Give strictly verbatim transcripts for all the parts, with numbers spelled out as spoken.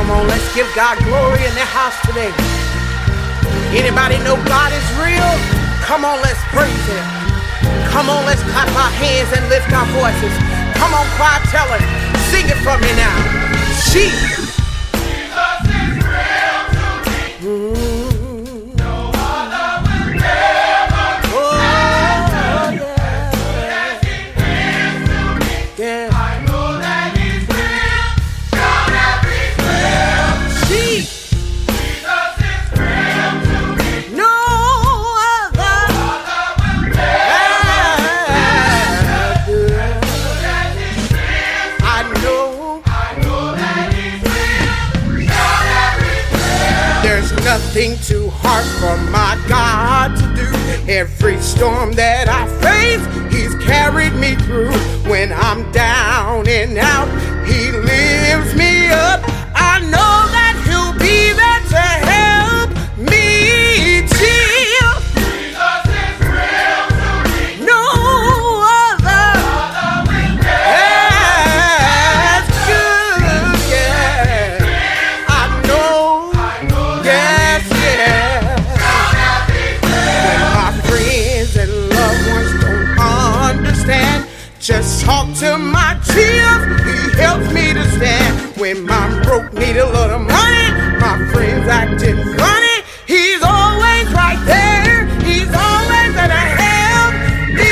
Come on, let's give God glory in the house today. Anybody know God is real? Come on, let's praise Him. Come on, let's clap our hands and lift our voices. Come on, choir, tell Him. Sing it for me now. Jesus. Jesus is real to me. Mm-hmm. No other will ever be. Oh, yeah. As He is to me. Yeah. I know that He's real. Shout out He's real. Jesus. Jesus is real to me. No other. No other will ever be. I know. I know that He's real. Shout out He's real. There's nothing too hard for my God to do. Every storm that I face, He's carried me through. When I'm down and out, He lifts me up. I know that He'll be there to help me chill. Jesus is real to me. No other. That's good, yeah. I know. Yes, yeah. When my friends and loved ones don't understand, just talk to my tears. He helps me to stand. When my broke need a little money, my friends acting funny, He's always right there. He's always gonna help me.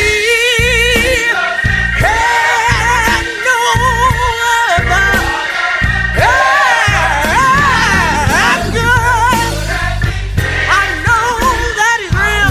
Hey, no other. Hey, good. I know that He's real.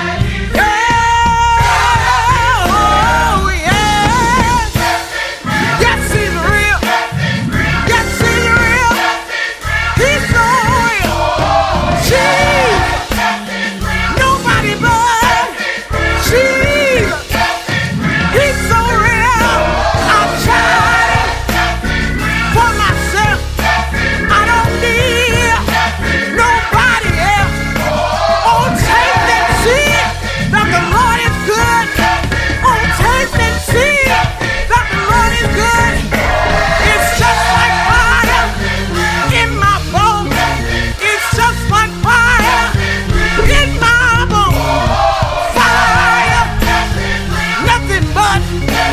Yeah. Oh, yeah. Yes, He's real. Yes, He's real. He's so real. Jesus. Nobody but Jesus. He's so real. I've tried it for myself. I don't need nobody else. Oh, taste and see that the Lord is good. Oh, taste and see that the Lord is good. It's just like fire in my bones. It's just like fire in my bones. Fire, nothing but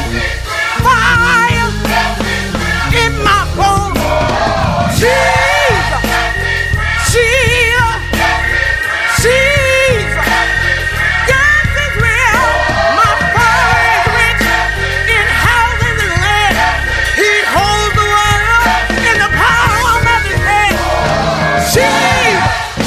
fire in my bones. Jesus, Jesus, Jesus. Yes, it's real. My Father is rich in houses and land. He holds the world in the palm of His hand. Jesus.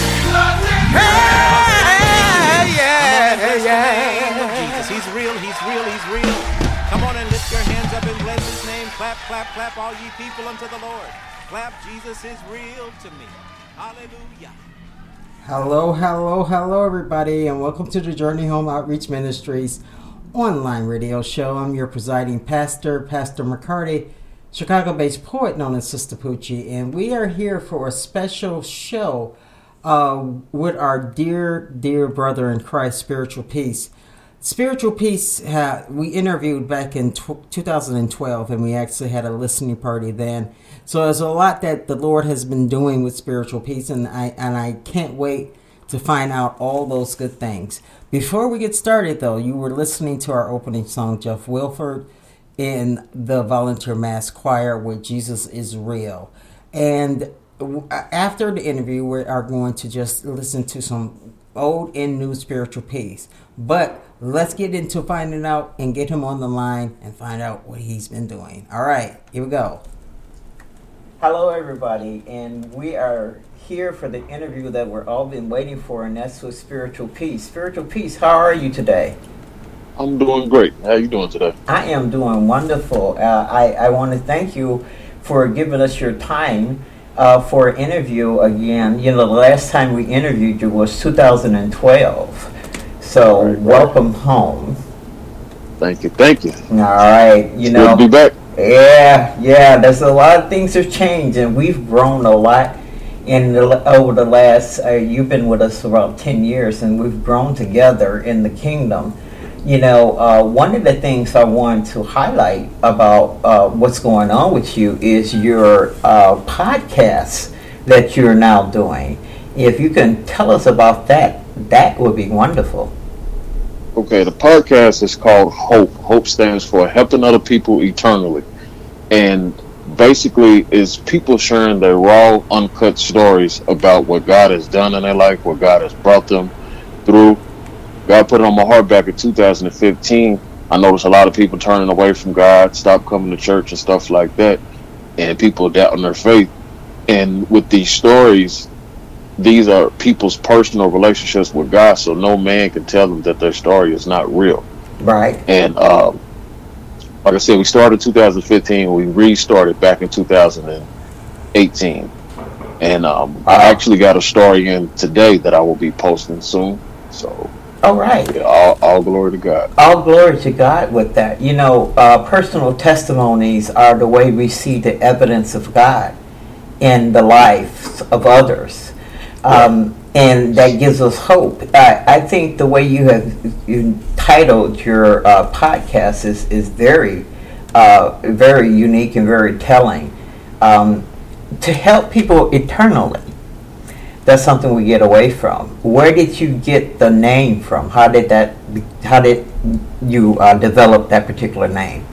Hey, yeah, yeah. Jesus, He's real, He's real, He's real. Come on and lift your hands up and bless His name. Clap, clap, clap, all ye people unto the Lord. Clap, Jesus is real to me. Hallelujah. Hello, hello, hello, everybody, and welcome to the Journey Home Outreach Ministries online radio show. I'm your presiding pastor, Pastor McCarty, Chicago-based poet known as Sister Poochie, and we are here for a special show uh, with our dear, dear brother in Christ, Spiritual Peace. Spiritual Peace, uh, we interviewed back in tw- two thousand twelve, and we actually had a listening party then. So there's a lot that the Lord has been doing with Spiritual Peace, and I and I can't wait to find out all those good things. Before we get started, though, you were listening to our opening song, Jeff Wilford, in the Volunteer Mass Choir with Jesus is Real. And after the interview, we are going to just listen to some old and new Spiritual Peace. But let's get into finding out and get him on the line and find out what he's been doing. All right, here we go. Hello, everybody, and we are here for the interview that we're all been waiting for, and that's with Spiritual Peace. Spiritual Peace, how are you today? I'm doing great. How are you doing today? I am doing wonderful. Uh, I, I want to thank you for giving us your time uh, for an interview again. You know, the last time we interviewed you was two thousand twelve. So, right, welcome right. home. Thank you, thank you. All right, you it's know. Good to be back. Yeah, yeah. There's a lot of things have changed, and we've grown a lot in the, over the last. Uh, you've been with us for about ten years, and we've grown together in the kingdom. you know, uh, one of the things I want to highlight about uh, what's going on with you is your uh, podcast that you're now doing. If you can tell us about that, that would be wonderful. Okay, the podcast is called Hope. Hope stands for Helping Other People Eternally. And basically is people sharing their raw, uncut stories about what God has done in their life, what God has brought them through. God put it on my heart back in two thousand fifteen. I noticed a lot of people turning away from God, stopped coming to church and stuff like that, and people doubting their faith. And with these stories, these are people's personal relationships with God, so no man can tell them that their story is not real. Right. And um, like I said, we started in two thousand fifteen. We restarted back in two thousand eighteen. And um, I actually got a story in today that I will be posting soon. So, all right. Yeah, all, all glory to God. All glory to God with that. You know, uh, personal testimonies are the way we see the evidence of God in the lives of others. Um, and that gives us hope. I, I think the way you have you titled your uh, podcast is, is very, uh, very unique and very telling. Um, to help people eternally. That's something we get away from. Where did you get the name from? How did that? How did you uh, develop that particular name?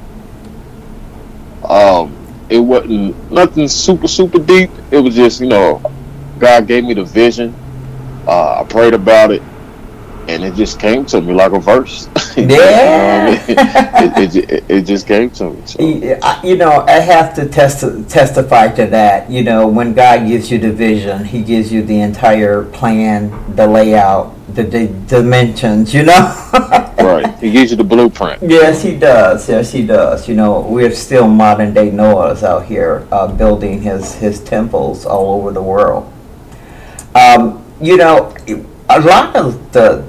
Um, it wasn't nothing super super deep. It was just, you know, God gave me the vision. Uh, I prayed about it, and it just came to me like a verse. Yeah, you know what I mean? it, it, it, it just came to me. So. You know, I have to test, testify to that. You know, when God gives you the vision, He gives you the entire plan, the layout, the, the dimensions. You know, right? He gives you the blueprint. Yes, He does. Yes, He does. You know, we're still modern day Noahs out here uh, building His His temples all over the world. Um, you know, a lot of the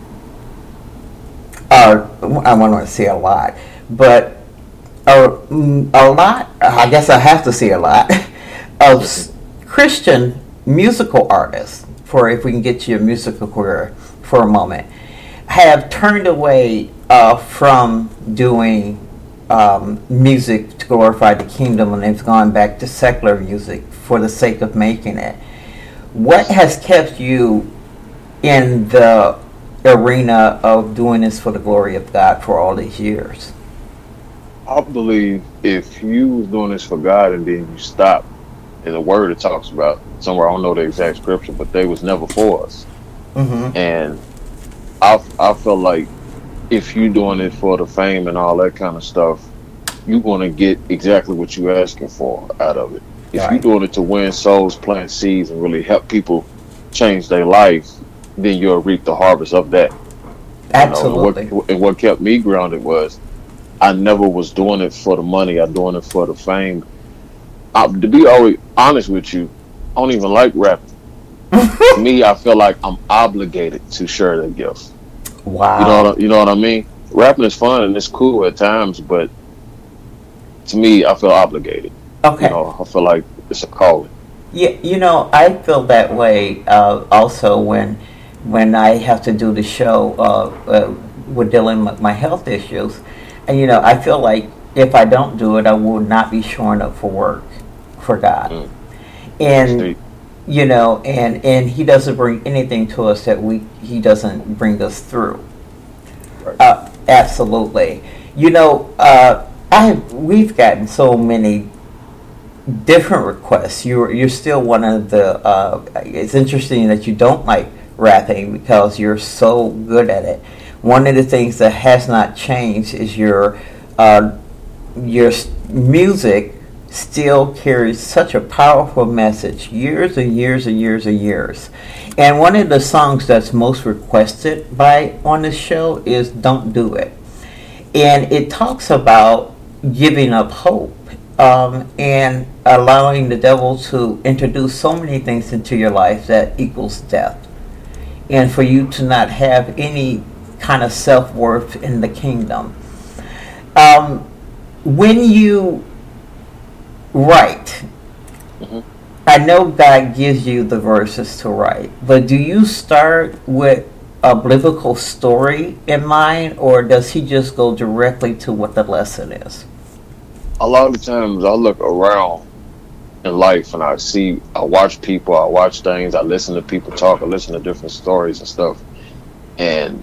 Uh, I want to say a lot, but a, a lot, I guess I have to say a lot, of Christian musical artists, for if we can get to your musical career for a moment, have turned away uh, from doing um, music to glorify the kingdom, and they've gone back to secular music for the sake of making it. What has kept you in the arena of doing this for the glory of God for all these years? I believe if you was doing this for God and then you stop, in the word it talks about somewhere, I don't know the exact scripture, but they was never for us. Mm-hmm. And I, I feel like if you doing it for the fame and all that kind of stuff, you're going to get exactly what you're asking for out of it. If right. you're doing it to win souls, plant seeds, and really help people change their life, then you'll reap the harvest of that. Absolutely. You know, and, what, and what kept me grounded was I never was doing it for the money. I'm doing it for the fame. I, to be always honest with you, I don't even like rapping. To me, I feel like I'm obligated to share that gift. Wow. You know what, you know what I mean? Rapping is fun and it's cool at times, but to me, I feel obligated. Okay. You know, I feel like it's a calling. Yeah, you know, I feel that way uh, also when when I have to do the show uh, uh, with dealing with my health issues. And, you know, I feel like if I don't do it, I will not be showing up for work for God. Mm. And, Sweet. you know, and, and He doesn't bring anything to us that we He doesn't bring us through. Right. Uh, absolutely. You know, uh, I we've gotten so many different requests. You're you're still one of the. Uh, it's interesting that you don't like rapping because you're so good at it. One of the things that has not changed is your uh, your music still carries such a powerful message, years and years and years and years. And one of the songs that's most requested by on this show is "Don't Do It," and it talks about giving up hope. Um, and allowing the devil to introduce so many things into your life that equals death. And for you to not have any kind of self-worth in the kingdom. Um, when you write, mm-hmm. I know God gives you the verses to write, but do you start with a biblical story in mind, or does he just go directly to what the lesson is? A lot of times I look around in life and I see, I watch people, I watch things, I listen to people talk, I listen to different stories and stuff. And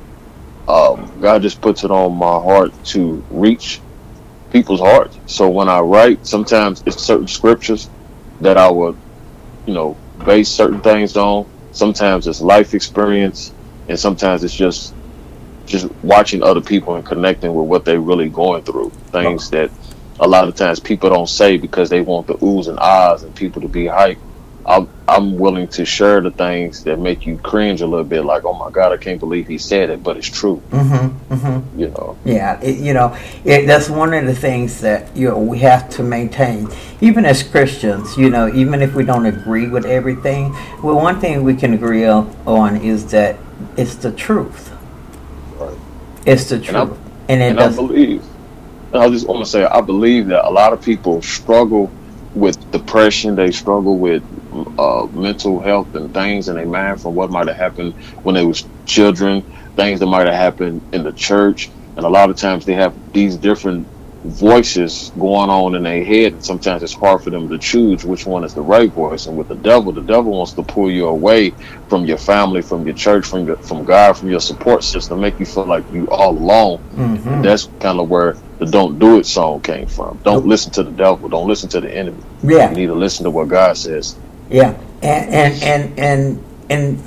um, God just puts it on my heart to reach people's hearts. So when I write, sometimes it's certain scriptures that I would, you know, base certain things on. Sometimes it's life experience, and sometimes it's just just watching other people and connecting with what they're really going through. Things that a lot of times people don't say because they want the oohs and ahs and people to be hyped. I'm, I'm willing to share the things that make you cringe a little bit, like, oh my God, I can't believe he said it, but it's true. Mm-hmm, mm-hmm. You know. Yeah, it, you know, it, that's one of the things that, you know, we have to maintain, even as Christians. You know, even if we don't agree with everything, well, one thing we can agree on, on is that it's the truth. Right. It's the truth, and, and it and does. I believe. I just want to say, I believe that a lot of people struggle with depression. They struggle with uh, mental health and things in their mind from what might have happened when they was children, things that might have happened in the church. And a lot of times they have these different voices going on in their head, and sometimes it's hard for them to choose which one is the right voice. And with the devil, the devil wants to pull you away from your family, from your church, from your, from God, from your support system, make you feel like you all alone. Mm-hmm. And that's kind of where the "Don't Do It" song came from. Don't listen to the devil. Don't listen to the enemy. Yeah. You need to listen to what God says. Yeah, and and and and and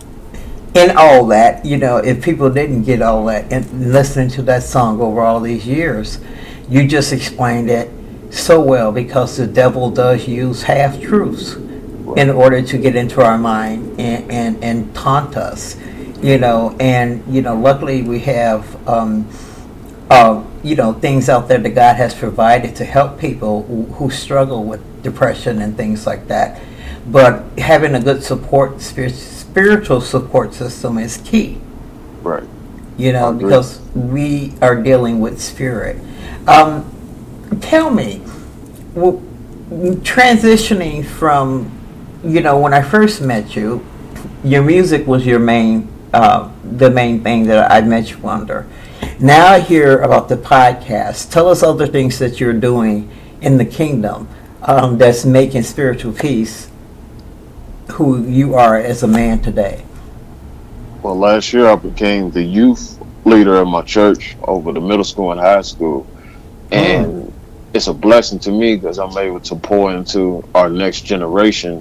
in all that, you know, if people didn't get all that and listening to that song over all these years, you just explained it so well, because the devil does use half truths in order to get into our mind and, and, and taunt us, you know, and, you know, luckily we have, um, uh, you know, things out there that God has provided to help people who, who struggle with depression and things like that. But having a good support, spirit, spiritual support system is key. Right. You know, because we are dealing with spirit. Um, tell me, well, transitioning from, you know, when I first met you, your music was your main, uh, the main thing that I met you under. Now I hear about the podcast. Tell us other things that you're doing in the kingdom um, that's making Spiritual Peace who you are as a man today. Well, last year I became the youth leader in my church over the middle school and high school. And mm. it's a blessing to me because I'm able to pour into our next generation.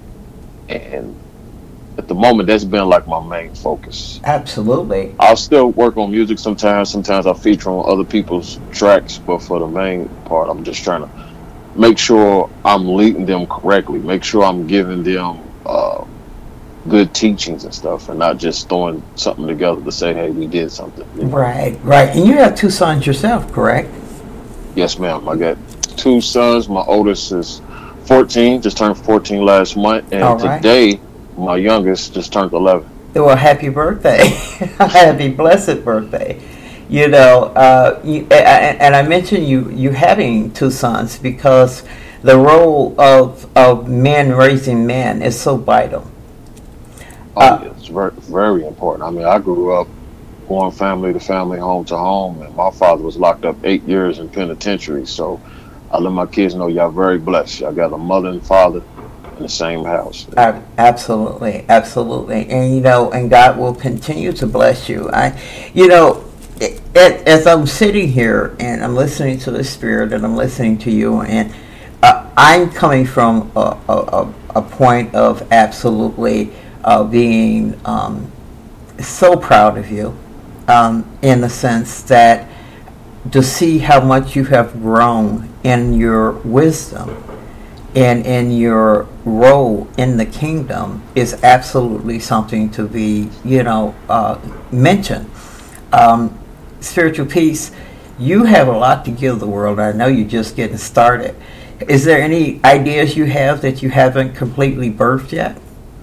And at the moment, that's been like my main focus. Absolutely. I'll still work on music sometimes. Sometimes I feature on other people's tracks. But for the main part, I'm just trying to make sure I'm leading them correctly. Make sure I'm giving them uh, good teachings and stuff, and not just throwing something together to say, hey, we did something. You know? Right, right. And you have two sons yourself, correct? Yes, ma'am. I got two sons. My oldest is fourteen, just turned fourteen last month, and right. today my youngest just turned eleven. Well, happy birthday. Happy blessed birthday. You know, uh, you, and I mentioned you, you having two sons because the role of, of men raising men is so vital. Oh, uh, it's very, very important. I mean, I grew up going family to family, home to home, and my father was locked up eight years in penitentiary. So I let my kids know y'all very blessed. Y'all got a mother and father in the same house. Absolutely, absolutely. And, you know, and God will continue to bless you. I, you know, it, it, as I'm sitting here and I'm listening to the Spirit and I'm listening to you, and uh, I'm coming from a, a, a point of absolutely uh, being um, so proud of you, um, in the sense that to see how much you have grown in your wisdom and in your role in the kingdom is absolutely something to be, you know, uh, mentioned. Um, Spiritual Peace, you have a lot to give the world. I know you're just getting started. Is there any ideas you have that you haven't completely birthed yet?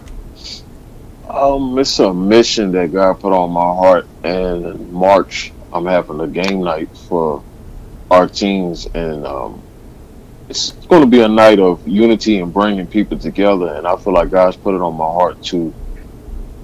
Um, it's a mission that God put on my heart, and in March I'm having a game night for our teens, and um, it's going to be a night of unity and bringing people together. And I feel like God's put it on my heart to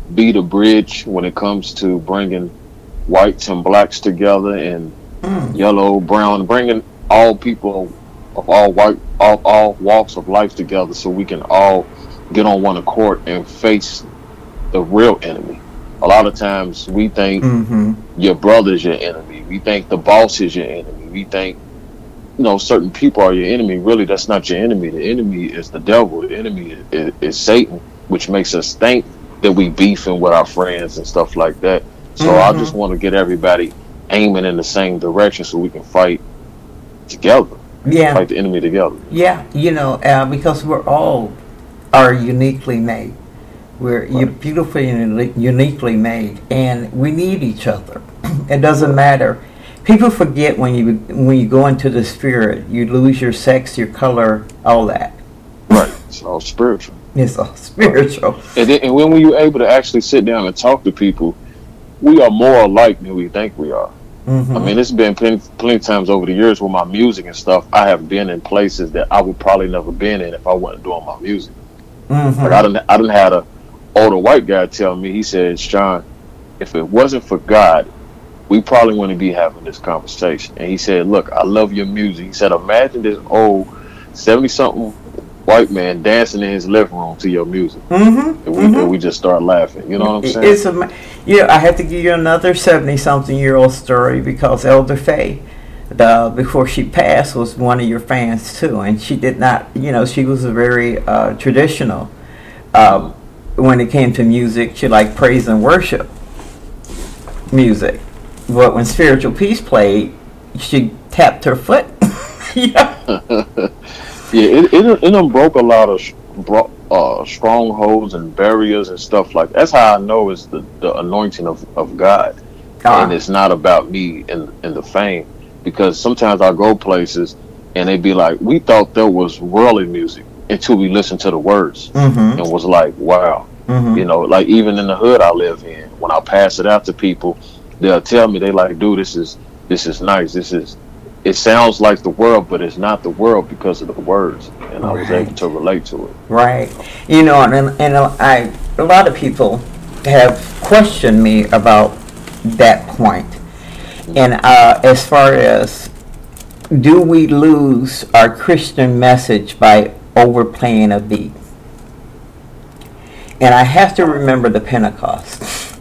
be the bridge when it comes to bringing whites and blacks together, and mm. yellow, brown, bringing all people of all white, all, all walks of life together, so we can all get on one accord and face the real enemy. A lot of times we think mm-hmm. your brother's your enemy. We think the boss is your enemy. We think, you know, certain people are your enemy. Really, that's not your enemy. The enemy is the devil. The enemy is, is, is Satan, which makes us think that we beefing with our friends and stuff like that. So mm-hmm. I just want to get everybody aiming in the same direction so we can fight together. Yeah. Fight the enemy together. Yeah, you know, uh, because we're all are uniquely made. We're right. beautifully and uniquely made, and we need each other. It doesn't matter. People forget when you when you go into the spirit, you lose your sex, your color, all that. Right. It's all spiritual. It's all spiritual. Right. And, then, and when you're able to actually sit down and talk to people, we are more alike than we think we are. Mm-hmm. I mean, it's been plenty, plenty of times over the years with my music and stuff. I have been in places that I would probably never been in if I wasn't doing my music. Mm-hmm. Like I didn't, I didn't had a older white guy tell me, he said, Sean, if it wasn't for God, we probably wouldn't be having this conversation. And he said, look, I love your music. He said, imagine this old seventy-something white man dancing in his living room to your music. Mm-hmm. And, we, mm-hmm. and we just start laughing. You know what I'm saying? It's a, yeah, I have to give you another seventy-something-year-old story because Elder Faye, the, before she passed, was one of your fans, too. And she did not, you know, she was a very uh, traditional. Um, when it came to music, she liked praise and worship music. But when Spiritual Peace played, she tapped her foot. yeah, yeah, it it it done broke a lot of bro, uh, strongholds and barriers and stuff like that. That's how I know it's the, the anointing of, of God, uh-huh. and it's not about me and and the fame. Because sometimes I go places and they be like, we thought there was worldly music until we listened to the words, mm-hmm. and was like, wow. Mm-hmm. You know, like even in the hood I live in, when I pass it out to people, they'll tell me, they like, dude, this is this is nice. This is, it sounds like the world, but it's not the world because of the words. And right. I was able to relate to it. Right. You know, and and I a lot of people have questioned me about that point. Mm-hmm. And uh, as far as, do we lose our Christian message by overplaying a beat? And I have to remember the Pentecost,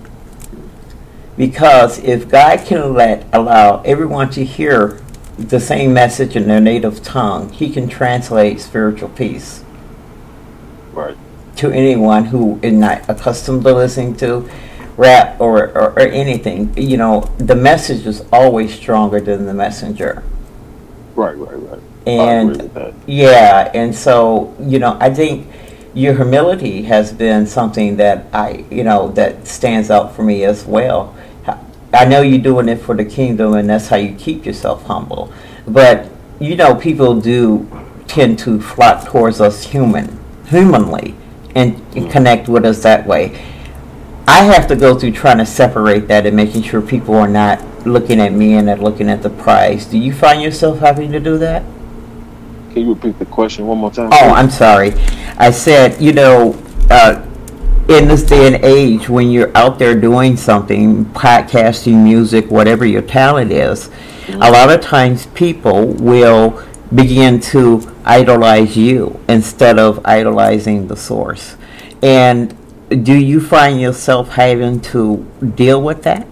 because if God can let allow everyone to hear the same message in their native tongue, He can translate Spiritual Peace right. to anyone who is not accustomed to listening to rap or, or, or anything. You know, the message is always stronger than the messenger. Right, right, right. And I agree with that. Yeah, and so, you know, I think your humility has been something that I, you know, that stands out for me as well. I know you're doing it for the kingdom, and that's how you keep yourself humble. But, you know, people do tend to flock towards us human, humanly, and mm-hmm. connect with us that way. I have to go through trying to separate that and making sure people are not looking at me and they're looking at the prize. Do you find yourself having to do that? Can you repeat the question one more time? Oh, I'm sorry. I said, you know, uh, in this day and age, when you're out there doing something, podcasting, music, whatever your talent is, mm-hmm. a lot of times people will begin to idolize you instead of idolizing the source. And do you find yourself having to deal with that?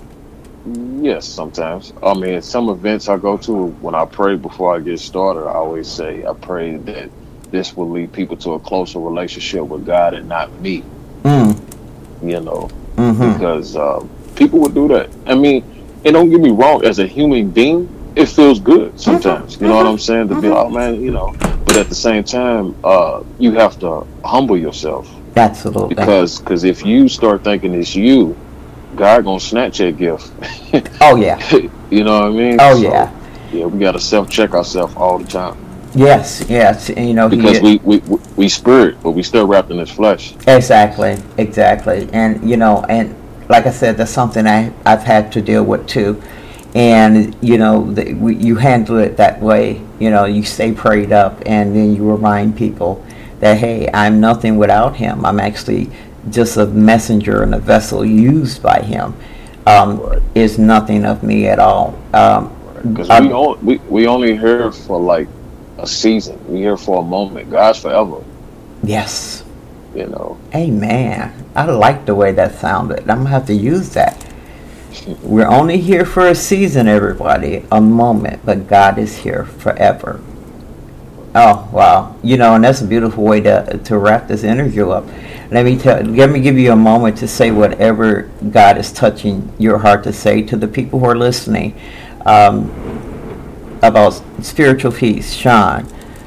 Yes, sometimes. I mean, some events I go to, when I pray before I get started, I always say, I pray that this will lead people to a closer relationship with God and not me. Mm. You know, mm-hmm. because uh, people would do that. I mean, and don't get me wrong, as a human being, it feels good sometimes. Mm-hmm. You know what I'm saying? To mm-hmm. be like, oh, man, you know. But at the same time, uh, you have to humble yourself. Absolutely. Because cause if you start thinking it's you, God gonna snatch that gift. Oh yeah. You know what I mean? Oh so, yeah. Yeah, we gotta self check ourselves all the time. Yes, yes, and, you know, because we, we we we spirit, but we still wrapped in this flesh. Exactly, exactly, and you know, and like I said, that's something I I've had to deal with too, and you know, the, we, you handle it that way. You know, you stay prayed up, and then you remind people that, hey, I'm nothing without Him. I'm actually just a messenger and a vessel used by him. Um, Right. is nothing of me at all. Um, Because I'm- we, on, we we only here for like a season. We here for a moment. God's forever. yes, You know. amen. I like the way that sounded. I'm gonna have to use that. We're only here for a season, everybody, a moment, but God is here forever. Oh wow! You know, and that's a beautiful way to to wrap this interview up. Let me tell. Let me give you a moment to say whatever God is touching your heart to say to the people who are listening um, about spiritual peace, Sean.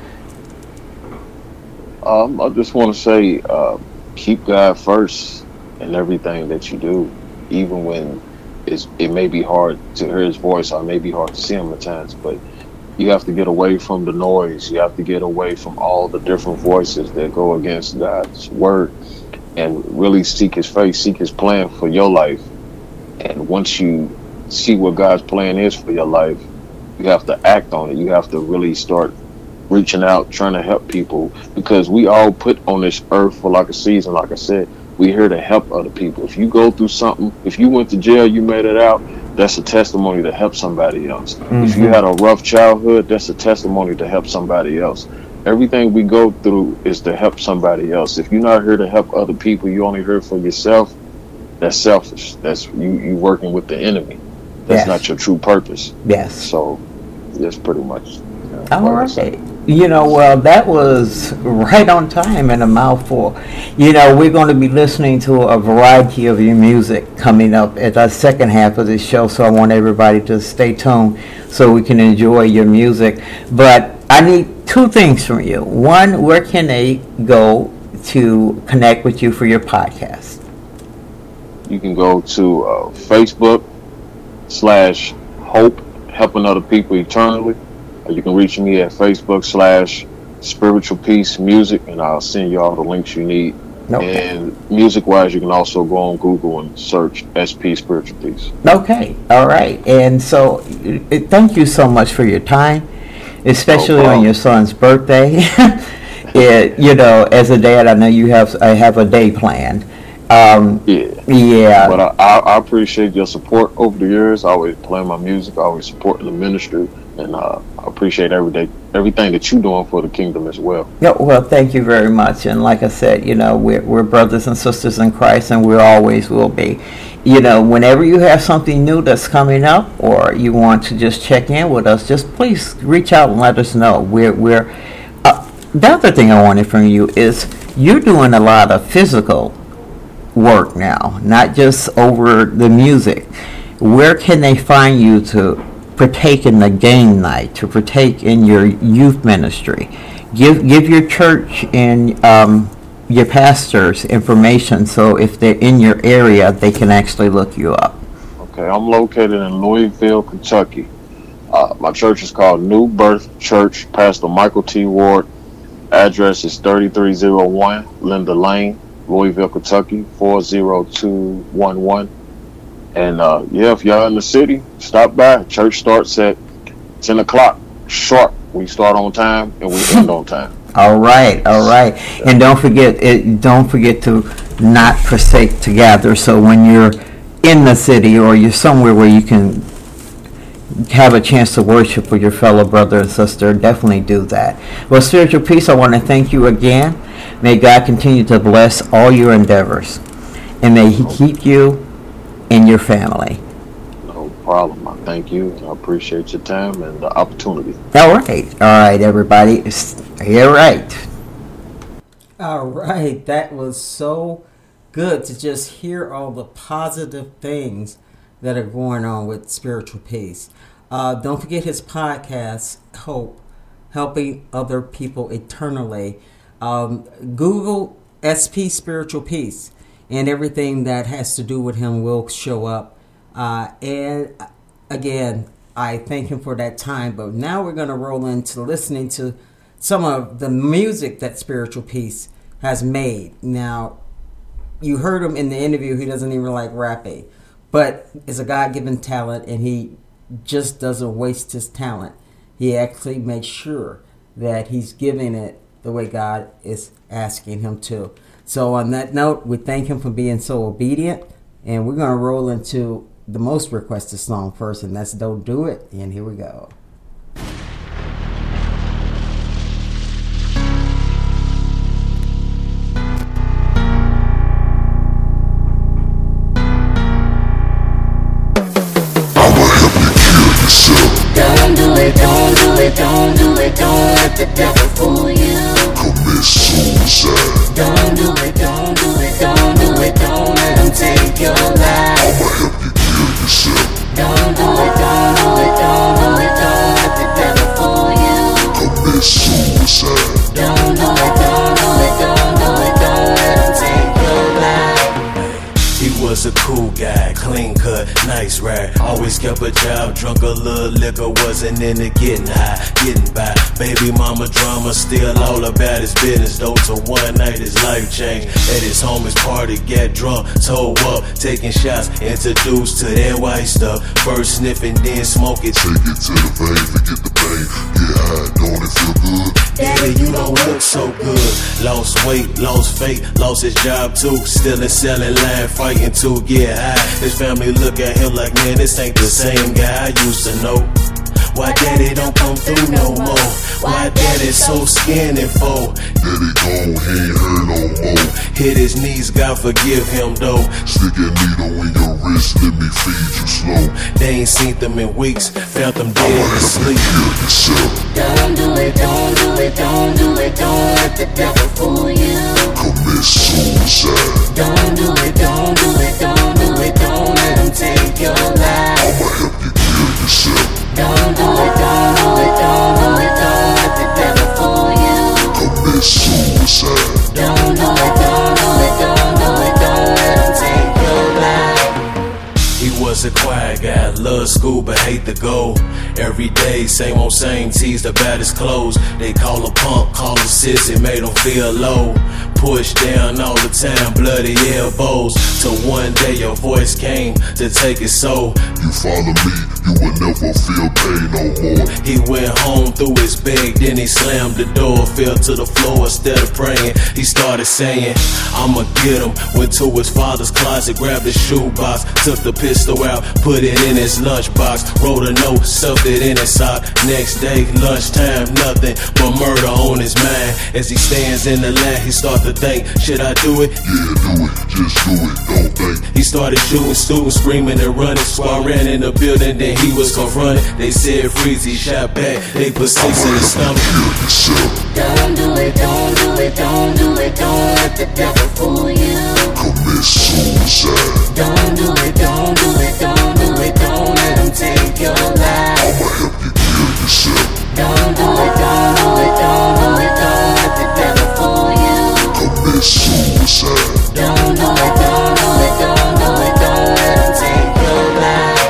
Um, I just want to say, uh, keep God first in everything that you do, even when it's, it may be hard to hear His voice, or it may be hard to see Him at times. But you have to get away from the noise. You have to get away from all the different voices that go against God's word, and really seek His face, seek His plan for your life. And once you see what God's plan is for your life, you have to act on it. You have to really start reaching out, trying to help people, because we all put on this earth for like a season. Like I said, we're here to help other people. If you go through something, if you went to jail, you made it out, that's a testimony to help somebody else. Mm-hmm. If you had a rough childhood, that's a testimony to help somebody else. Everything we go through is to help somebody else. If you're not here to help other people, you only here for yourself, that's selfish. That's you, you working with the enemy. That's yes. not your true purpose. Yes. So that's pretty much. You know, all right. You know, well, that was right on time and a mouthful. You know, we're going to be listening to a variety of your music coming up at the second half of this show, so I want everybody to stay tuned so we can enjoy your music. But I need two things from you. One, where can they go to connect with you for your podcast? You can go to uh, Facebook slash Hope, Helping Other People Eternally. You can reach me at Facebook slash Spiritual Peace Music, and I'll send you all the links you need. Okay. And music-wise, you can also go on Google and search S P Spiritual Peace. Okay, all right. And so, it, thank you so much for your time, especially no on your son's birthday. it, you know, as a dad, I know you have I have a day planned. Um, yeah. Yeah. But I, I, I appreciate your support over the years. I always play my music. I always support the ministry. And uh, I appreciate every day, everything that you're doing for the kingdom as well. Yeah, well, thank you very much. And like I said, you know, we're, we're brothers and sisters in Christ, and we always will be. You know, whenever you have something new that's coming up, or you want to just check in with us, just please reach out and let us know. We're we're. Uh, the other thing I wanted from you is you're doing a lot of physical work now, not just over the music. Where can they find you to partake in the game night, to partake in your youth ministry? Give give your church and um, your pastors information, so if they're in your area, they can actually look you up. Okay, I'm located in Louisville, Kentucky. Uh, my church is called New Birth Church, Pastor Michael T. Ward. Address is thirty-three oh one Linda Lane, Louisville, Kentucky, four oh two one one. And uh, yeah, if y'all in the city, stop by. Church starts at ten o'clock sharp. We start on time and we end on time. All right, all right. And don't forget, it, don't forget to not forsake to gather. So when you're in the city or you're somewhere where you can have a chance to worship with your fellow brother and sister, definitely do that. Well, Spiritual Peace, I want to thank you again. May God continue to bless all your endeavors, and may He keep you and your family. No problem. I thank you. I appreciate your time and the opportunity. All right. All right, everybody. You're right. All right. That was so good to just hear all the positive things that are going on with Spiritual Peace. Uh, don't forget his podcast, Hope, Helping Other People Eternally. Um, Google S P Spiritual Peace, and everything that has to do with him will show up. Uh, and again, I thank him for that time. But now we're going to roll into listening to some of the music that Spiritual Peace has made. Now, you heard him in the interview. He doesn't even like rapping. But it's a God-given talent, and he just doesn't waste his talent. He actually makes sure that he's giving it the way God is asking him to. So on that note, we thank him for being so obedient. And we're going to roll into the most requested song first, and that's Don't Do It. And here we go. Don't do it, don't do it, don't do it, don't let the devil fool you. Commit suicide. Don't do it, don't do it, don't do it, don't let him take your life. I'ma help you kill yourself. Don't do it, don't do it, don't do it, don't let the devil fool you. Commit suicide. Don't do it, don't do it, don't do it, don't let him take your life. He was a cool guy, clean cut, nice ride. Always kept a job, drunk a little liquor, wasn't into getting high, getting by. Baby mama drama, still all about his business though. So one night his life changed. At his homie's party, get drunk, toe up, taking shots, introduced to that white stuff. First sniffing, then smoke it. Take it to the vein, forget the pain. Get high, don't it feel good? Daddy, you don't look so good. Lost weight, lost faith, lost his job too. Still in selling line, fighting to get high. His family look at him like, man, this ain't the same guy I used to know. Why daddy don't come through no more? Why daddy so skinny for? Daddy gone, he ain't heard no more. Hit his knees, God forgive him though. Stick a needle in your wrist, let me feed you slow. They ain't seen them in weeks, found them dead I'ma to help sleep. you kill yourself. Don't do it, don't do it, don't do it, don't let the devil fool you. Commit suicide. Don't do it, don't do it, don't do it, don't let him take your life. I'ma help you kill yourself. Don't do it, don't do it, don't do it, don't let the devil fool you. Commit suicide. Don't do it, don't do it, don't do it, don't let him take your life. He was a quiet guy, loved school but hate to go. Every day, same old same, teased about his clothes. They call a punk, call a sissy, made him feel low. Pushed down all the time, bloody elbows. Till one day your voice came to take his soul. You follow me, you will never feel pain no more. He went home, threw his bag, then he slammed the door, fell to the floor instead of praying. He started saying, I'ma get him. Went to his father's closet, grabbed his shoebox, took the pistol out, put it in his lunchbox, wrote a note, stuffed it in his sock. Next day, lunchtime, nothing but murder on his mind. As he stands in the line, he started to think, should I do it? Yeah, do it, just do it, don't think. He started shooting students, screaming and running. Squad ran in the building, then he was confronted. They said freeze, he shot back. They put six in his stomach. Kill yourself. Don't do it, don't do it, don't do it, don't let the devil fool you. Commit suicide. Don't do it, don't do it, don't do it, don't let him take your life. I'ma help you kill yourself. Don't do it, don't do it, don't do it, don't let the devil fool you. Commit suicide. Don't do it, don't do it, don't do it, don't let him take your life.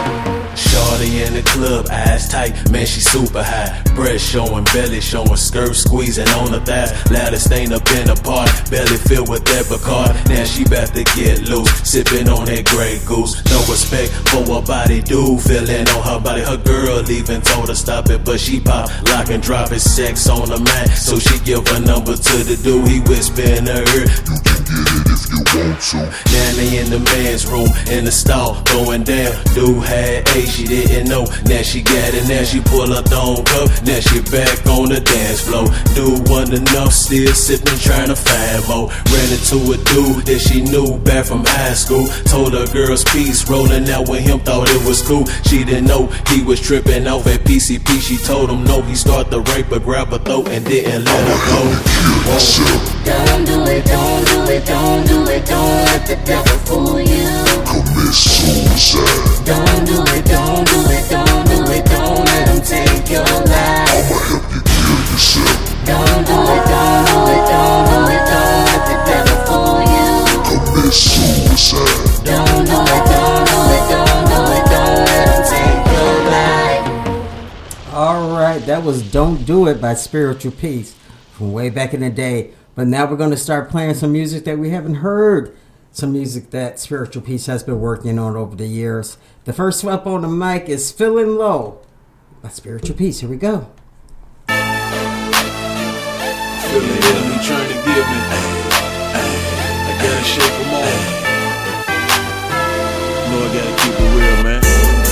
Shorty in the club, eyes tight, man, she super high. Breast showing, belly showing, skirt squeezing on the thighs. Loudest thing up in the park, belly filled with that Bacardi. Now she about to get loose, sipping on that Grey Goose. No respect for her body, dude, feeling on her body. Her girl even told her stop it, but she pop, lock and drop his sex on the mat. So she give her number to the dude, he whisper in her ear. You can get it if you want to. Now they in the man's room, in the stall, going down. Dude had AIDS, she didn't know. Now she got it, now she pull her thong up. Now she back on the dance floor. Dude wasn't enough, still sipping, trying to find more. Ran into a dude that she knew back from high school. Told her girl's piece, rolling out with him, thought it was cool. She didn't know he was tripping off at P C P. She told him no, he started to rape her, grab her throat, and didn't let her go. Kill yourself. Don't do it, don't do it, don't do it, don't let the devil fool you. Commit suicide. Don't do it, don't do it, don't do it, don't let him take your life. I'ma help you kill yourself. Don't do it, don't do it, don't do it, don't let the devil fool you. Commit suicide. Don't do it, don't do it, don't do it, don't let him take your life. All right, that was Don't Do It by Spiritual Peace from way back in the day. But now we're going to start playing some music that we haven't heard. Some music that Spiritual Peace has been working on over the years. The first up on the mic is Feeling Low by Spiritual Peace. Here we go. Feeling enemy trying to give me. Ay, ay. gotta shake them all. You know I gotta keep it real, man.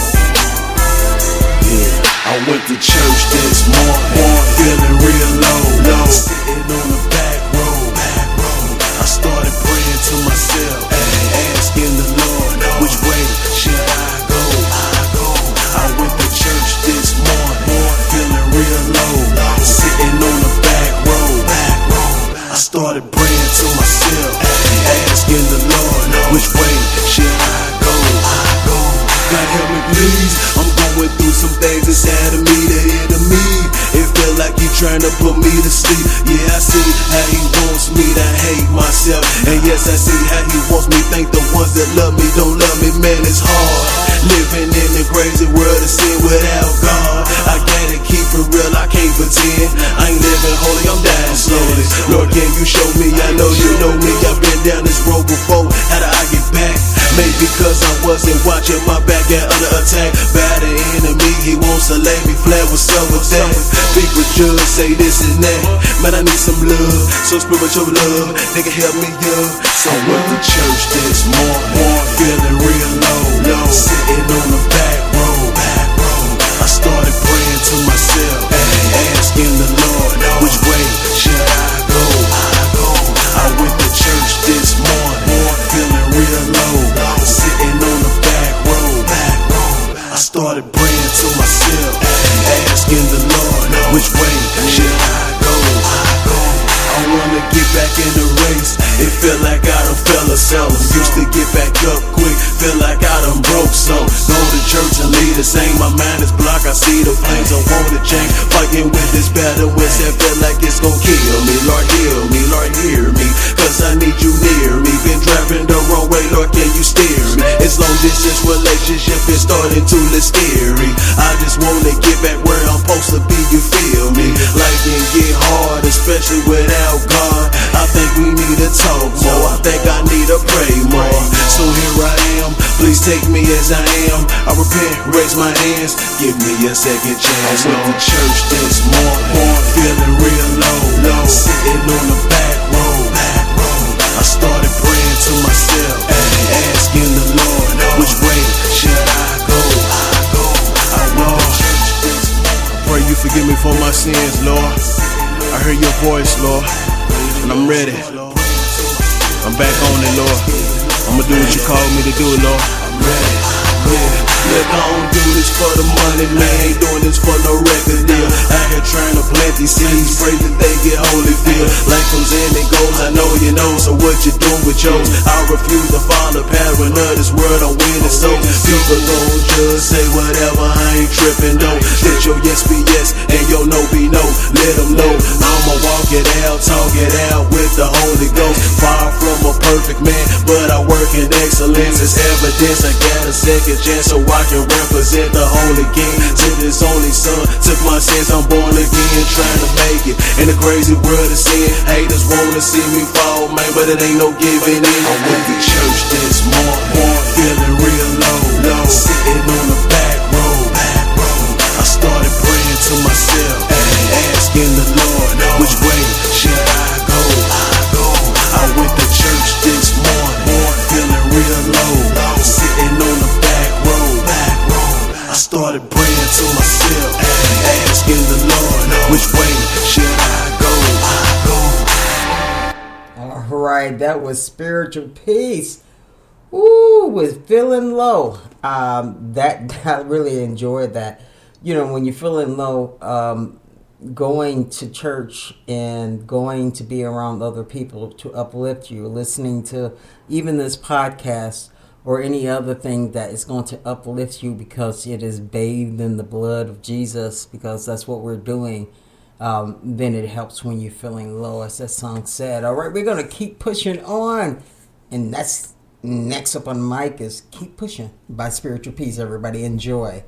Yeah. I went to church this morning, feeling real low, low. Sitting on the back row, back row. I started praying to myself, asking the Lord, which way should I go? I go. I went to church this morning, feeling real low, low. Sitting on the back row, back row. I started praying to myself, asking the Lord, which way should I go? I go. God help me please, I'm going through some things inside of me, the enemy. It feel like he trying to put me to sleep. Yeah, I see how he wants me to hate myself. And yes, I see how he wants me think the ones that love me don't love me. Man, it's hard living in the crazy world of sin without God. I gotta keep it real, I can't pretend I ain't living holy, I'm dying slowly. Lord, can you show me? I know you know me, I've been down this road before. How do I get back? Maybe because I wasn't watching my back, got under attack by the enemy. He wants to lay me flat, what's up with that? People judge, say this and that. Man, I need some love, some spiritual love. They can help me up. So I went to church this morning, feeling real low, low. Sitting on the back row, back row. I started praying to myself, asking the Lord, which way should I go? I go. I went to church this morning, feeling real low, sitting on the back row, back row. I started praying to myself, asking the Lord, which way should I go? I go. I wanna get back in the race. It feel like I done fell or something. Used to get back up quick, feel like I done broke some. Go to church and lead the same. My mind is blocked, I see the flames, I wanna change. Fighting with this battle, which I feel like it's gon' kill me. Lord, heal me, Lord, hear me, cause I need you near me. Been driving the wrong way, Lord, can you steer me? It's long distance relationship, it's starting to look scary. I just wanna get back where I'm supposed to be, you feel me? Life can get hard, especially without God. I think we need to talk more, I think I need to pray more. So here I am, please take me as I am. I repent, raise my hands, give me a second chance. I went to church this morning, feeling real low, low. Sitting on the back row, back row. I started praying to myself, asking the Lord, which way should I go? I go. I went to church this morning. Pray you forgive me for my sins, Lord. I heard your voice, Lord, and I'm ready. I'm back on it, Lord. I'ma do what you called me to do, Lord. I'm ready. Yeah. Look, I don't do this for the money, man. Ain't doing this for no record deal. Out here trying to plant these seeds, pray that they get holy feel. Life comes in and goes, I know you know. So what you doing with yours? I refuse to follow the pattern of this world. I'm winning so people gon' judge, say whatever. I ain't tripping, no. Let your yes be yes and your no be no. Let them know I'ma walk it out, talk it out with the Holy Ghost. Far from a perfect man, but I work in excellence. It's evidence I got a second chance, so I can represent the Holy King. To this only son, took my sins, I'm born again, trying to make it in the crazy world of sin. Haters wanna see me fall, man, but it ain't no giving in. I went to church this morning, feeling real low, low. Sitting on the back row, back row. I started praying to myself, asking the Lord, which way should I go? I go. I went to church this morning, feeling real low, low. Sitting on the back row, back row. I started praying to myself, asking the Lord, which way should I go? I go. All right, that was Spiritual Peace. Ooh, with Feeling Low. Um, that I really enjoyed that. You know, when you're feeling low, um, going to church and going to be around other people to uplift you, listening to even this podcast or any other thing that is going to uplift you because it is bathed in the blood of Jesus, because that's what we're doing. Um, then it helps when you're feeling low, as that song said. All right, we're going to keep pushing on. And that's next up on the mic is Keep Pushing by Spiritual Peace. Everybody enjoy.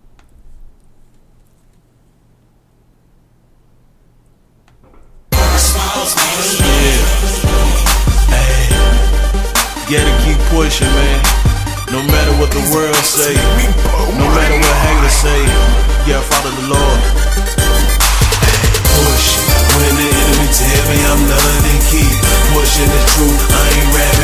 Gotta keep pushing, man. No matter what the world say, no matter what haters say, you gotta follow the Lord. Push when the enemy tell me I'm nothing, keep pushing the truth. I ain't rapping.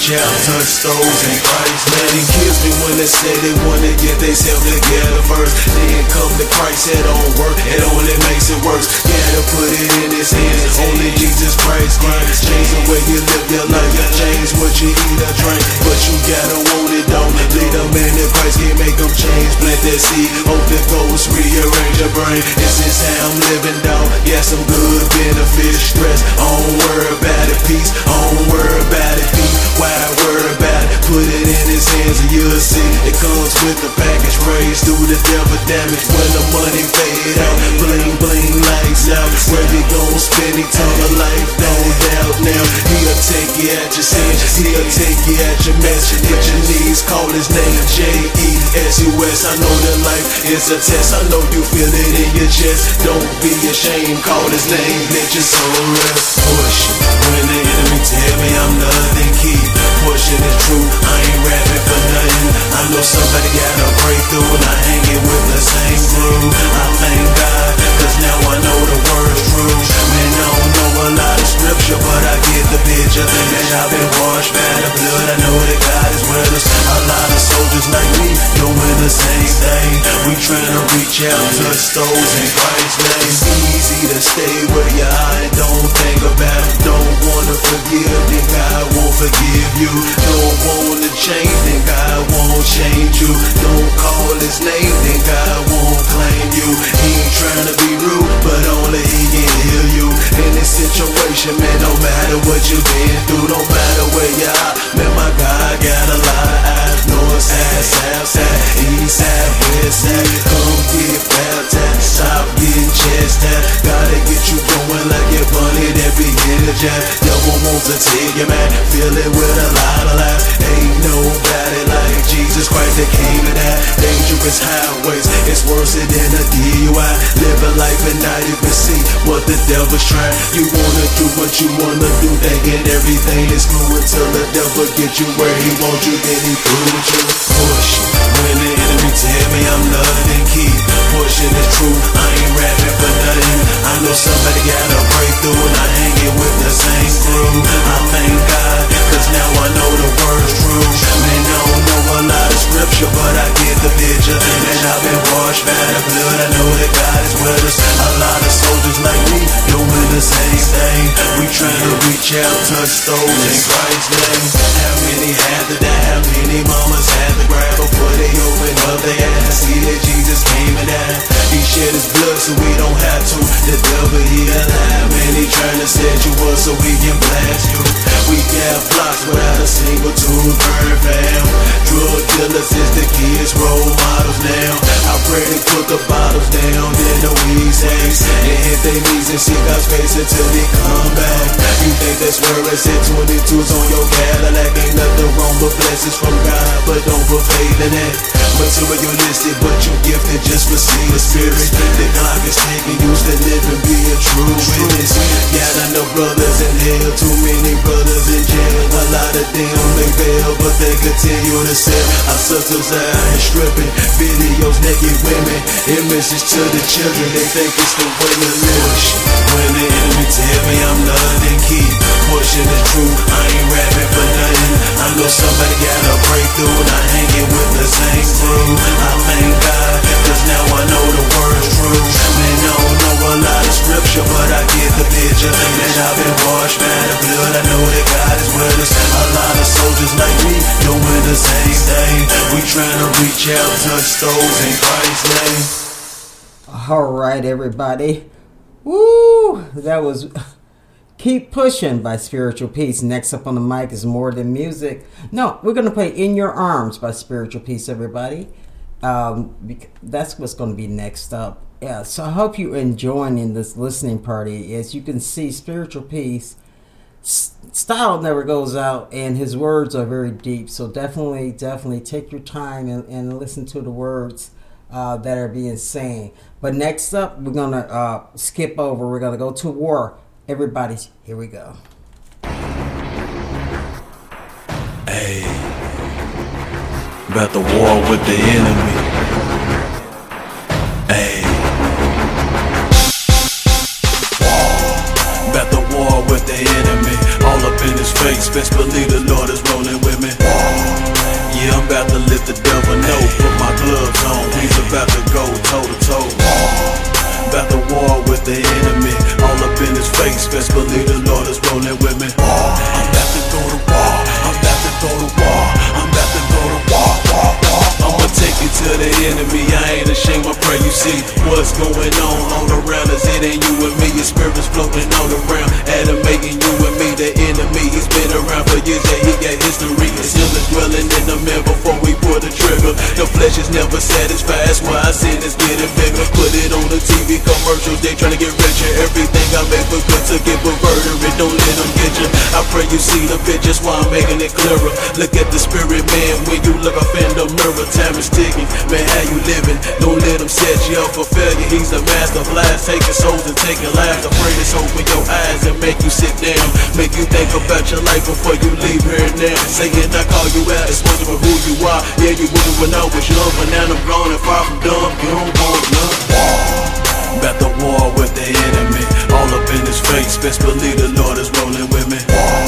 reach out, touch those in Christ. Man, he kills me when they say they wanna get themselves together first. Then come to Christ, it don't work, it only makes it worse. Gotta put it in his hands, only Jesus Christ can change the way you live your life, change what you eat or drink. But you gotta want it, don't lead them in to Christ, can make them change. Plant that seed, hope the ghost rearrange your brain. This is how I'm living, dog. Yeah, some good benefits, stress, I don't worry about it, peace, I don't worry about it, peace. Why worry about it? Put it in his hands and you'll see it comes with the package, raised through the devil damage. When the money fade out, bling bling lights out. Where you gon' spend eternal life? Don't doubt now. He'll take you at your sin, he'll take you at your mess. Hit your knees, call his name J E S U S. I know that life is a test, I know you feel it in your chest. Don't be ashamed, call his name, let your soul rest. Push when the enemy tell me I'm nothing, keep pushing is true. I ain't rapping for nothing. I know somebody got a breakthrough and I hang it with the same groove. I thank God, cause now I know the word's true. Man, I don't know a lot of scripture, but I get the picture. Man, I've been washed by the blood, I know that God is with us. A lot of soldiers like me doing the same thing. We tryna reach out, touch those in Christ's name. It's easy to stay where you are and don't think about it. Don't wanna forgive, then God won't forgive you. Don't wanna change, then God won't change you. Don't call his name, then God won't claim you. He ain't tryna be rude, but only he can heal you. In this situation, man, no matter what you've been through, no matter where you are, man, my God got a lot of eyes. North side, south side, east side, west side. Come get baptized, stop getting chastised. Gotta get you going like your bunny that be energized. Devil wants to take you, man, fill it with a lot of lies. Ain't nobody like Jesus Christ that came to die. Dangerous highways, it's worse than a D U I. Living life and not even see what the devil's trying. You wanna do what you wanna do, thinking everything is cool until the devil get you where he wants you, then he through with you. Push when the enemy tell me I'm nothing, keep pushing is true. I ain't rapping for nothing. I know somebody got a breakthrough and I hang it with the same crew. I thank God, cause now I know the word's true. Man, I don't know a lot of scripture, but I get the picture. Man, I've been washed by the blood, I know that God is with us. A lot of soldiers like me doing the same thing. We tryna reach out, touch those in Christ's name. How many had to die? How many mamas had to cry before they open up their eyes? See that Jesus came and died. He shed his blood so we don't have to. The devil, he alive, man, he tryna set you up so we can blast you. We got blocks without a single tune burn fam. Drug dealers is the kids' role models now. I pray they put the bottles down, then the weeds hangs. And hit their knees and see God's face until he come back. You think that's where it's at? twenty-two's on your Cadillac. Ain't nothing wrong but blessings from God, but don't put faith in that. Materialistic, but you gifted just for seeing the spirit. The clock is ticking, used to live and be a true witness. Got enough brothers in hell, too many brothers in jail. A lot of them they bail, but they continue to sell. Our sisters out here stripping, videos, naked women, images to the children. They think it's the way to live. When the enemy tell me I'm nothing, keep pushing the truth. I ain't rapping for nothing. I know somebody got a breakthrough and I hang it with the same crew. I thank God, cause now I know the word's true. Man, I don't know a lot of scripture, but I get the picture. Man, I've been washed by the blood, I know that God is with us. A lot of soldiers like me doing the same thing. We tryna reach out, touch those in Christ's name. All right, everybody. Woo! That was Keep Pushing by Spiritual Peace. Next up on the mic is More Than Music. No, we're going to play In Your Arms by Spiritual Peace, everybody. Um, that's what's going to be next up. Yeah, so I hope you're enjoying this listening party. As you can see, Spiritual Peace style never goes out, and his words are very deep. So definitely, definitely take your time and, and listen to the words uh, that are being said. But next up, we're going to uh, skip over. We're going to go to war. Everybody, here we go. Hey, about the war with the enemy. Hey, war, about the war with the enemy. All up in his face, best believe the Lord is rolling with see what's going on all around us. It ain't you and me, your spirit's floating all around. Animating you and me, the enemy, he's been around for years, yeah, he got history. It's still dwelling in the man before we pull the trigger. The flesh is never satisfied, that's why I sin is getting bigger. Put it on the T V commercials, they trying to get richer. Everything I make for good to get perverted, and don't let them get you. I pray you see the pictures while I'm making it clearer. Look at the spirit, man, when you look up in the mirror. Time is ticking, man, how you living? Don't let him set you up for failure. He's the master of lies, taking souls and taking lives. I pray this open your eyes and make you sit down, make you think about your life before you leave here now. Saying I call you out, expose you for who you are. Yeah, you wouldn't when I was young, but now I'm grown and far from dumb. You don't want none. About the war with the enemy, all up in his face. Best believe the Lord is rolling with me.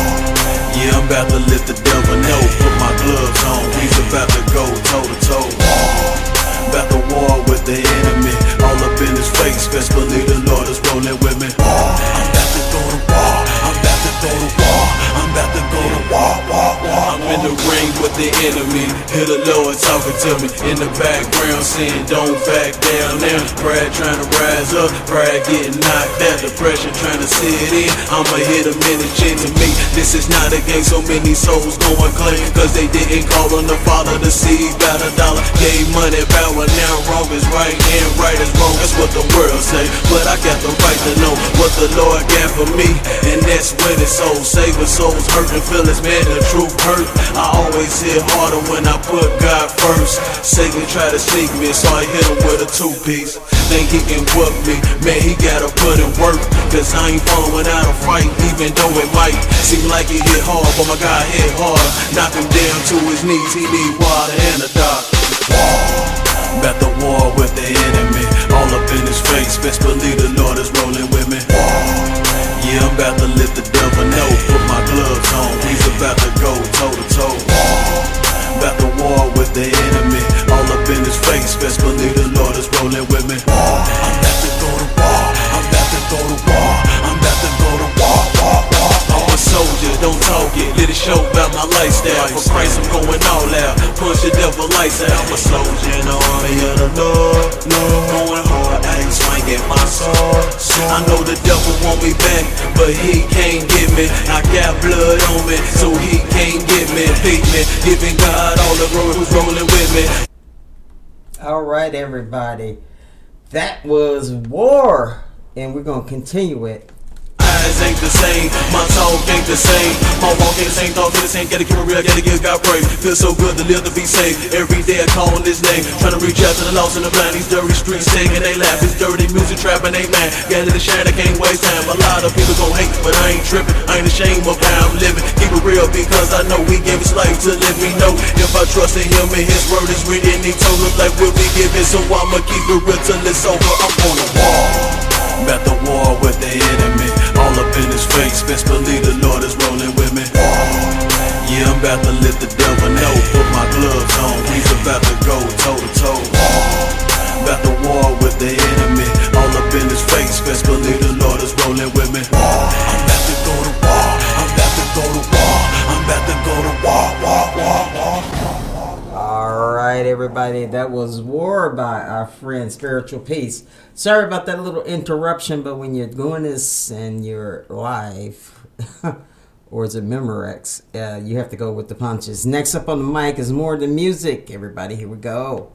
Yeah, I'm about to let the devil know. Put my gloves on, he's about to go toe to toe. About the war with the enemy, all up in his face. Best believe the Lord is rolling with me. I'm about to go to war, I'm about to go to war, I'm about to go to war, war, war. I'm in the ring with the enemy, hear the Lord talking to me in the background, saying don't back down now. Pride trying to rise up, pride getting knocked out, depression trying to sit in. I'ma hit him in his chin to me. This is not a game, so many souls going clean, cause they didn't call on the Father to see about a dollar. Gave money power, now wrong is right and right is wrong. That's what the world say, but I got the right to know what the Lord got for me, and that's when it's soul saving souls hurting feelings, man, the truth hurt. I always hit harder when I put God first. Satan try to sneak me, so I hit him with a two-piece. Think he can whoop me, man, he gotta put in work, cause I ain't falling without a fight, even though it might seem like it hit hard, but my God hit harder. Knock him down to his knees, he need water and a doctor. About the war with the enemy, all up in his face. Best believe the Lord is rolling with me. Yeah, I'm about to let the devil know. Put my gloves on, he's about to go toe to toe. About the war with the enemy, all up in his face. Best believe the Lord is rolling with me. I'm about to go to war, I'm about to go to war, I'm about to go to war, war, war. I'm a soldier, don't talk it, let it show about my lifestyle. For Christ I'm going all out, punch the devil lights out. I'm a soldier in the army of the Lord, Lord. Going hard, I ain't swinging my sword. I know the devil want me back, but he can't get me. I got blood on me, so he can't get me. Beat me, giving God all the glory who's rolling with me. All right, everybody. That was War, and we're going to continue it. Eyes ain't the same, my talk ain't the same, my walk ain't the same, thoughts ain't the same. Gotta keep it real, gotta give God praise. Feel so good to live to be saved. Every day I call on His name, trying to reach out to the lost and the blind. These dirty streets singing, they laugh. It's dirty music, trapping, they mad. Gotta let it shine, I can't waste time. A lot of people gon' hate, but I ain't tripping. I ain't ashamed of how I'm living. Keep it real because I know He gave His life to let me know. If I trust in Him and His word is written, He told us life will be given. So I'ma keep it real till it's over. I'm on the wall. About the war with the enemy, all up in his face. Best believe the Lord is rolling with me. Yeah, I'm about to let the devil know. Put my gloves on, he's about to go toe to toe. About the war with the enemy, all up in his face. Best believe the Lord is rolling with me. I'm about to go to war, I'm about to go to war, I'm about to go to war, war, war, war. All right, everybody. That was War by our friend Spiritual Peace. Sorry about that little interruption, but when you're doing this and you're live, or is it Memorex, uh, you have to go with the punches. Next up on the mic is More Than Music. Everybody, here we go.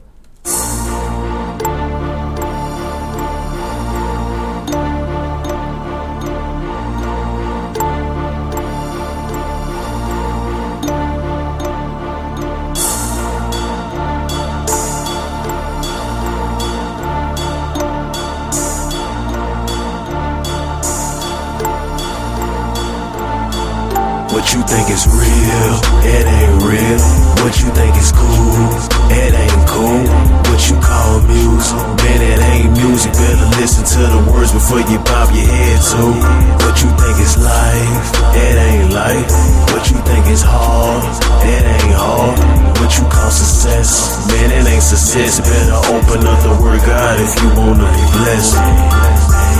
What you think is real, it ain't real. What you think is cool, it ain't cool. What you call music, man, it ain't music. Better listen to the words before you bob your head too. What you think is life, it ain't life. What you think is hard, it ain't hard. What you call success, man, it ain't success. Better open up the word God if you wanna be blessed.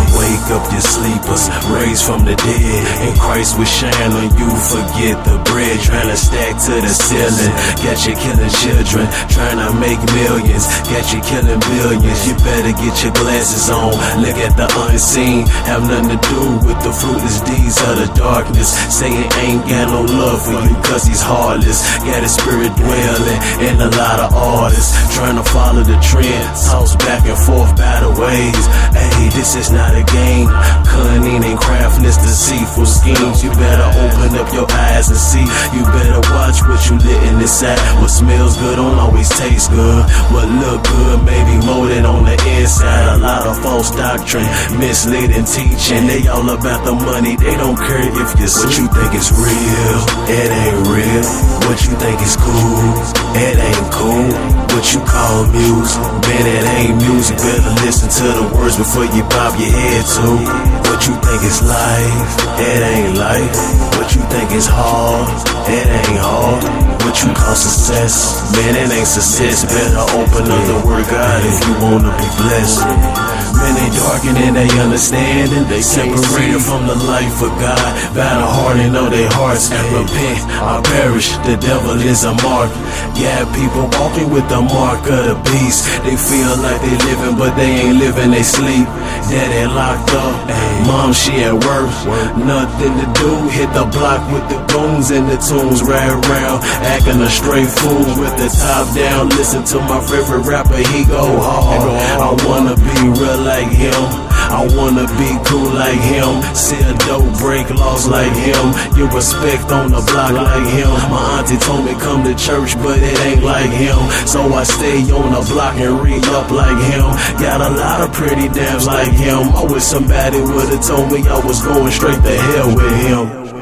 Wake up your sleepers, raised from the dead, and Christ will shine on you. Forget the bread, trying to stack to the ceiling. Got you killing children, trying to make millions. Got you killing billions. You better get your glasses on. Look at the unseen, have nothing to do with the fruitless deeds of the darkness. Satan ain't got no love for you, cause he's heartless. Got his spirit dwelling in a lot of artists, trying to follow the trend, tossed back and forth by the ways. Hey, this is not a game. Cunning and craftiness, deceitful schemes. You better open up your eyes and see. You better watch what you letting inside. What smells good don't always taste good. What look good may be more than on the inside. A lot of false doctrine, misleading teaching. They all about the money. They don't care if you see. What you think is real, it ain't real. What you think is cool, it ain't cool. What you call music, man, it ain't music. Better listen to the words before you bob your head to. What you think is life, it ain't life. What you think is hard, it ain't hard. What you call success, man, it ain't success. Better open up the word of God if you wanna be blessed. Man, they darkening they understanding. They separated from the life of God by the heart and know their hearts. Repent or perish, the devil is a mark. Yeah, people walking with the mark of the beast. They feel like they living, but they ain't living, they sleep. Daddy locked up, mom she at work. Nothing to do, hit the block with the goons and the tunes. Right around, acting a straight fool with the top down. Listen to my favorite rapper, he go hard. I wanna be real like him, I wanna be cool like him. See a dope break laws like him. Get respect on the block like him. My auntie told me come to church, but it ain't like him. So I stay on the block and re-up like him. Got a lot of pretty dams like him. I wish somebody would've told me I was going straight to hell with him.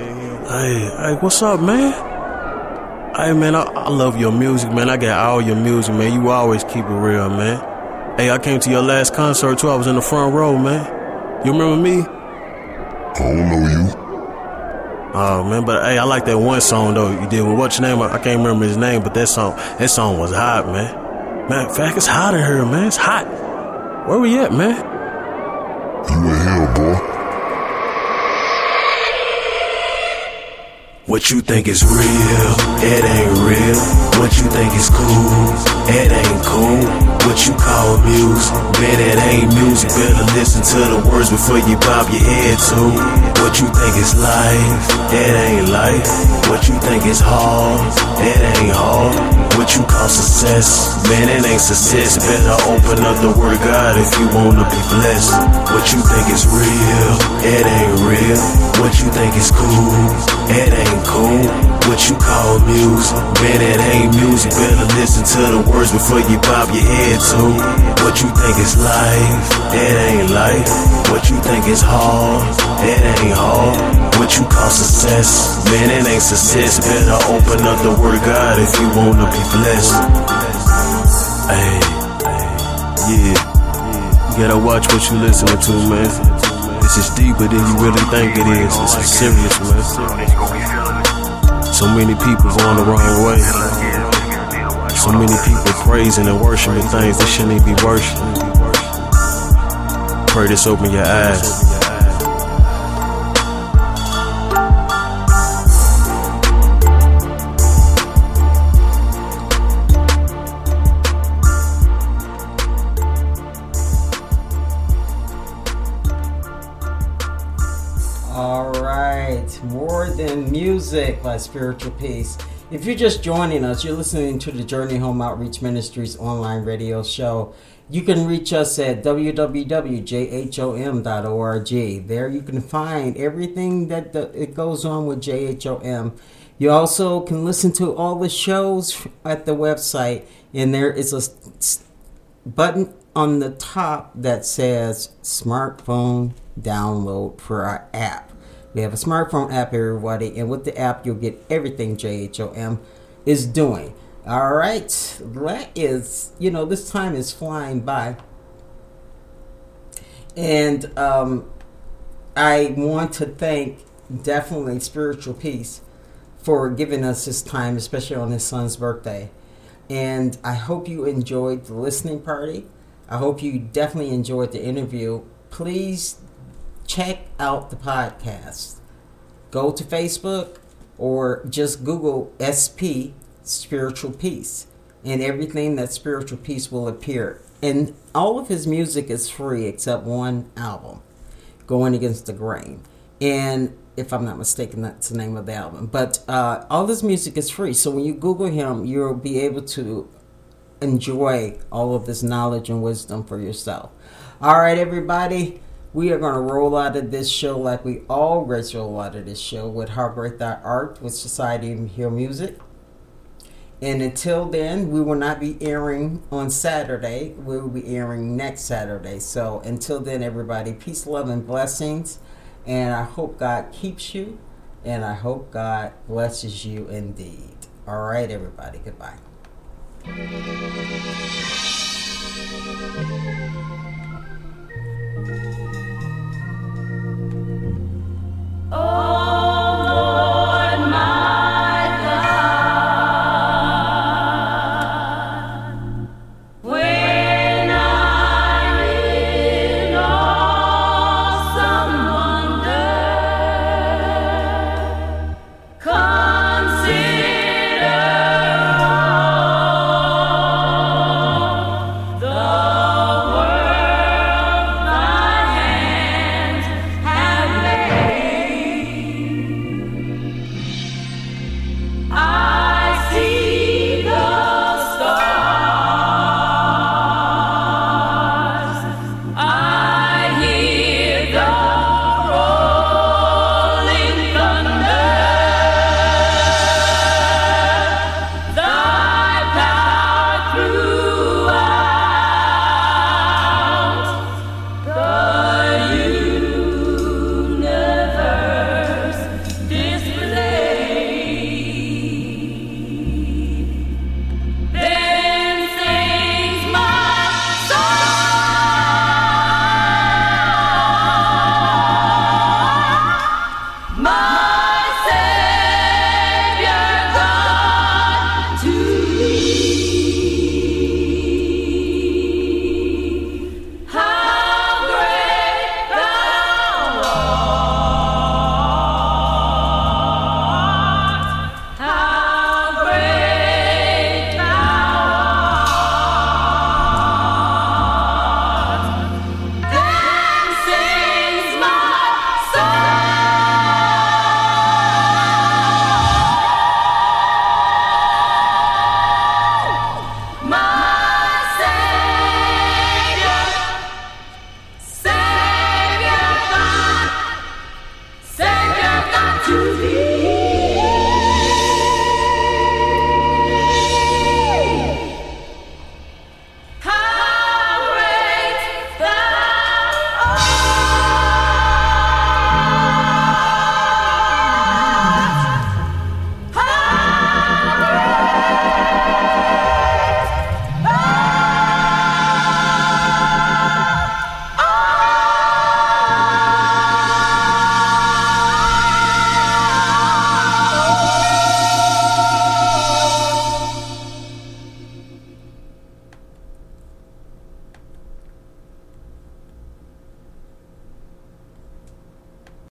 Hey, hey, what's up, man? Hey, man, I, I love your music, man. I got all your music, man. You always keep it real, man. Hey, I came to your last concert too. I was in the front row, man. You remember me? I don't know you. Oh man, but hey, I like that one song though. You did with what's your name? I can't remember his name, but that song, that song was hot, man. Man, in fact, it's hot in here, man. It's hot. Where we at, man? You in hell, boy. What you think is real, it ain't real. What you think is cool, it ain't cool. What you call music, man, it ain't music. Better listen to the words before you bob your head to. What you think is life, it ain't life. What you think is hard, it ain't hard. What you call success, man, it ain't success. Better open up the word of God if you wanna be blessed. What you think is real, it ain't real. What you think is cool, it ain't cool. What you call music, man, it ain't music. Better listen to the words before you bob your head to. What you think is life, it ain't life. What you think is hard, it ain't hard. What you call success, man, it ain't success. Better open up the word of God if you wanna be blessed. Hey, yeah, you gotta watch what you listening to, man. This is deeper than you really think it is. This is serious, man. So many people going the wrong way. So many people praising and worshiping things they shouldn't even be worshiping. Pray this open your eyes. More Than Music by Spiritual Peace. If you're just joining us, you're listening to the Journey Home Outreach Ministries online radio show. You can reach us at w w w dot j h o m dot org. There you can find everything that the, it goes on with J H O M. You also can listen to all the shows at the website, and there is a button on the top that says smartphone download for our app. We have a smartphone app, everybody, and with the app, you'll get everything J H O M is doing. All right, that is, you know, this time is flying by. And um, I want to thank definitely Spiritual Peace for giving us this time, especially on his son's birthday. And I hope you enjoyed the listening party. I hope you definitely enjoyed the interview. Please check out the podcast. Go to Facebook or just Google S P Spiritual Peace, and everything that's Spiritual Peace will appear. And all of his music is free except one album, Going Against the Grain. And if I'm not mistaken, that's the name of the album. But uh, all this music is free. So when you Google him, you'll be able to enjoy all of this knowledge and wisdom for yourself. All right, everybody. We are going to roll out of this show like we always roll out of this show with How Great Thou Art with Society of Hear Music. And until then, we will not be airing on Saturday. We will be airing next Saturday. So until then, everybody, peace, love, and blessings. And I hope God keeps you. And I hope God blesses you indeed. All right, everybody. Goodbye.